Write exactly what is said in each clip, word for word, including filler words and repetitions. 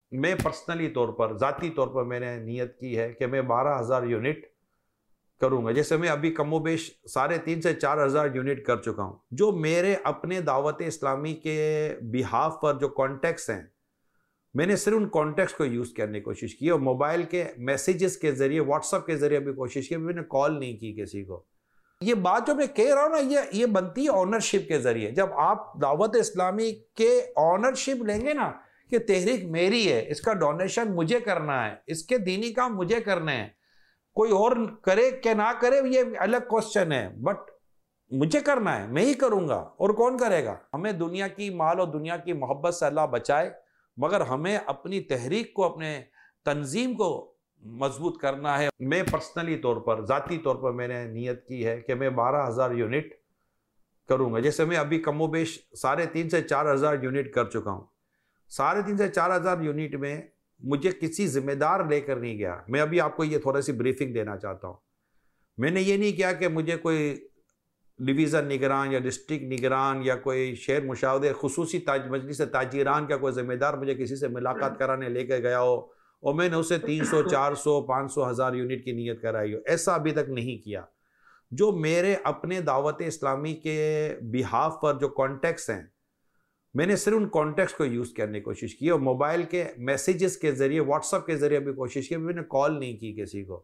मैं पर्सनली तौर पर ज़ाती तौर पर मैंने नियत की है कि मैं बारह हज़ार यूनिट करूँगा। जैसे मैं अभी कमोबेश साढ़े तीन से चार हज़ार यूनिट कर चुका हूँ। जो मेरे अपने दावत इस्लामी के बिहाफ पर जो कॉन्टेक्ट्स हैं, मैंने सिर्फ उन कॉन्टेक्ट्स को यूज़ करने की कोशिश की और मोबाइल के मैसेजेस के ज़रिए, व्हाट्सएप के ज़रिए भी कोशिश की, मैंने कॉल नहीं की किसी को। ये बात जो मैं कह रहा हूँ ना, ये ये बनती है ऑनरशिप के ज़रिए। जब आप दावत इस्लामी के ऑनरशिप लेंगे ना कि तहरीक मेरी है, इसका डोनेशन मुझे करना है, इसके दीनी काम मुझे करने हैं, कोई और करे क्या ना करे ये अलग क्वेश्चन है, बट मुझे करना है, मैं ही करूँगा, और कौन करेगा? हमें दुनिया की माल और दुनिया की मोहब्बत से अल्लाह बचाए, मगर हमें अपनी तहरीक को, अपने तंजीम को मजबूत करना है। मैं पर्सनली तौर पर, ज़ाती तौर पर मैंने नियत की है कि मैं बारह हज़ार यूनिट करूँगा। जैसे मैं अभी कमोबेश साढ़े तीन से चार हज़ार यूनिट कर चुका हूँ। साढ़े तीन से चार हज़ार यूनिट में मुझे किसी जिम्मेदार लेकर नहीं गया। मैं अभी आपको ये थोड़ी सी ब्रीफिंग देना चाहता हूँ। मैंने ये नहीं किया कि मुझे कोई डिवीज़न निगरान या डिस्ट्रिक्ट निगरान या कोई शेर मुशावरे खुसूसी ताज मजलिस ताजीरान का कोई ज़िम्मेदार मुझे किसी से मुलाकात कराने लेकर गया हो और मैंने उसे तीन सौ, चार सौ, पाँच सौ, हज़ार यूनिट की नीयत कराई हो। ऐसा अभी तक नहीं किया। जो मेरे अपने दावत इस्लामी के बिहाफ पर जो कॉन्टेक्ट्स हैं, मैंने सिर्फ उन कॉन्टेक्ट्स को यूज़ करने की कोशिश की और मोबाइल के मैसेजेस के ज़रिए, व्हाट्सएप के ज़रिए भी कोशिश की, मैंने कॉल नहीं की किसी को।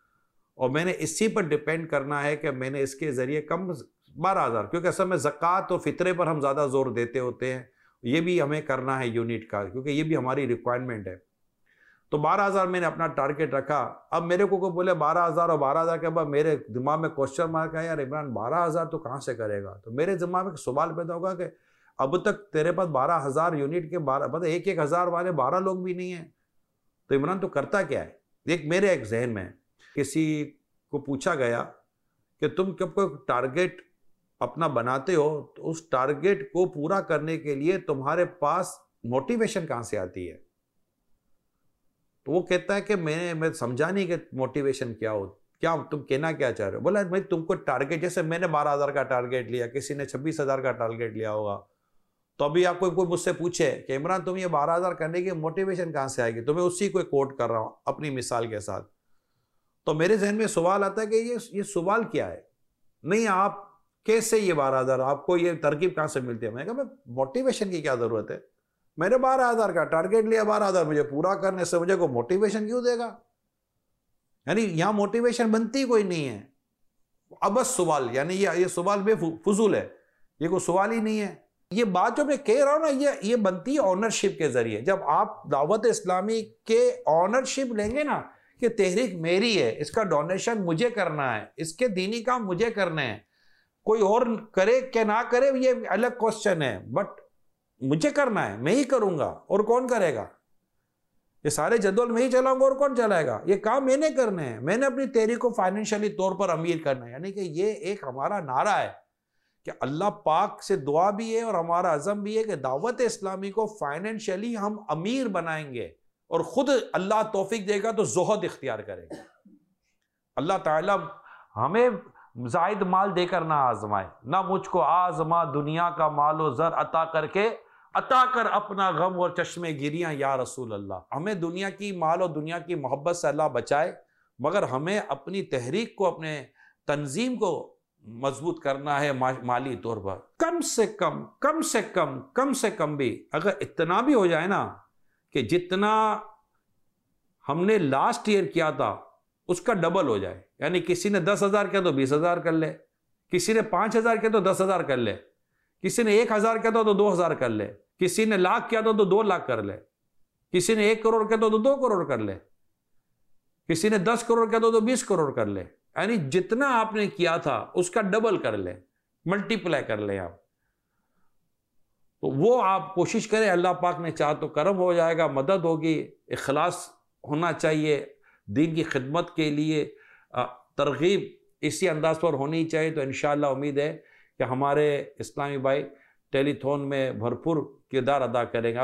और मैंने इसी पर डिपेंड करना है कि मैंने इसके ज़रिए कम बारह हज़ार, क्योंकि असल में ज़कात और फितरे पर हम ज़्यादा ज़ोर देते होते हैं, ये भी हमें करना है यूनिट का, क्योंकि ये भी हमारी रिक्वायरमेंट है। तो बारह हज़ार मैंने अपना टारगेट रखा। अब मेरे को कोई बोले बारह हज़ार और बारह हज़ार के बाद मेरे दिमाग में क्वेश्चन मार्क है, यार इमरान बारह हज़ार तो कहाँ से करेगा? तो मेरे दिमाग में सवाल पैदा होगा कि अब तक तेरे पास बारह हज़ार यूनिट के बारह मतलब एक एक हज़ार वाले बारह लोग भी नहीं हैं, तो इमरान तो करता क्या है? एक मेरे एक जहन में किसी को पूछा गया कि तुम कब कोई टारगेट अपना बनाते हो तो उस टारगेट को पूरा करने के लिए तुम्हारे पास मोटिवेशन कहाँ से आती है? तो वो कहता है कि मैंने मैं समझा नहीं कि मोटिवेशन क्या हो, क्या तुम कहना क्या चाह रहे हो? बोला भाई तुमको टारगेट, जैसे मैंने बारह हज़ार का टारगेट लिया, किसी ने छब्बीस हज़ार का टारगेट लिया होगा, तो अभी आपको कोई मुझसे पूछे कि इमरान तुम ये बारह हज़ार करने की मोटिवेशन कहाँ से आएगी, तो मैं उसी को कोट कर रहा हूँ अपनी मिसाल के साथ। तो मेरे जहन में सवाल आता है कि ये ये सवाल क्या है? नहीं, आप कैसे ये बारह हज़ार, आपको ये तरकीब कहाँ से मिलती है? मैंने कहा भाई मोटिवेशन की क्या ज़रूरत है? मैंने बारह हज़ार का टारगेट लिया, बारह हज़ार मुझे पूरा करने से मुझे को मोटिवेशन क्यों देगा? यानी यहाँ मोटिवेशन बनती कोई नहीं है। अब बस सवाल, यानी ये ये सवाल बेफुजूल है, ये कोई सवाल ही नहीं है। ये बात जो मैं कह रहा हूँ ना, ये ये बनती है ऑनरशिप के ज़रिए। जब आप दावत इस्लामी के ऑनरशिप लेंगे ना कि तहरीक मेरी है, इसका डोनेशन मुझे करना है, इसके दीनी काम मुझे करने हैं, कोई और करे क्या ना करे ये अलग क्वेश्चन है, बट मुझे करना है, मैं ही करूँगा, और कौन करेगा? ये सारे जदवल में ही चलाऊंगा, और कौन चलाएगा? ये काम मैंने करने हैं। मैंने अपनी तहरीक को फाइनेंशियली तौर पर अमीर करना है। यानी कि ये एक हमारा नारा है कि अल्लाह पाक से दुआ भी है और हमारा अज़म भी है कि दावत इस्लामी को फाइनेंशियली हम अमीर बनाएंगे, और ख़ुद अल्लाह तौफीक देगा तो ज़ुहद इख्तियार करेंगे। अल्लाह ताला हमें ज़ायद माल देकर ना आजमाए, ना मुझको आजमा दुनिया का मालो ज़र अता करके, अता कर अपना गम और चश्मे गिरियाँ या रसूल अल्लाह। हमें दुनिया की माल और दुनिया की मोहब्बत से अल्लाह बचाए, मगर हमें अपनी तहरीक को, अपने तंजीम को मजबूत करना है मा, माली तौर पर। कम से कम कम से कम कम से कम भी अगर इतना भी हो जाए ना कि जितना हमने लास्ट ईयर किया था उसका डबल हो जाए, यानी किसी ने दस हज़ार किया तो बीस हज़ार कर ले, किसी ने पाँच हज़ार किया तो दस हज़ार कर ले, किसी ने एक हज़ार किया तो दो हज़ार कर ले, किसी ने लाख किया तो दो लाख कर ले, किसी ने एक करोड़ किया तो दो करोड़ कर ले, किसी ने दस करोड़ किया तो बीस करोड़ कर ले। यानी जितना आपने किया था उसका डबल कर ले, मल्टीप्लाई कर ले आप। तो वो आप कोशिश करें, अल्लाह पाक ने चाहा तो करम हो जाएगा, मदद होगी। इखलास होना चाहिए, दीन की खिदमत के लिए तरगीब इसी अंदाज पर होनी चाहिए। तो इंशाअल्लाह उम्मीद है कि हमारे इस्लामी भाई टेलीथॉन में भरपूर किरदार अदा करेंगे।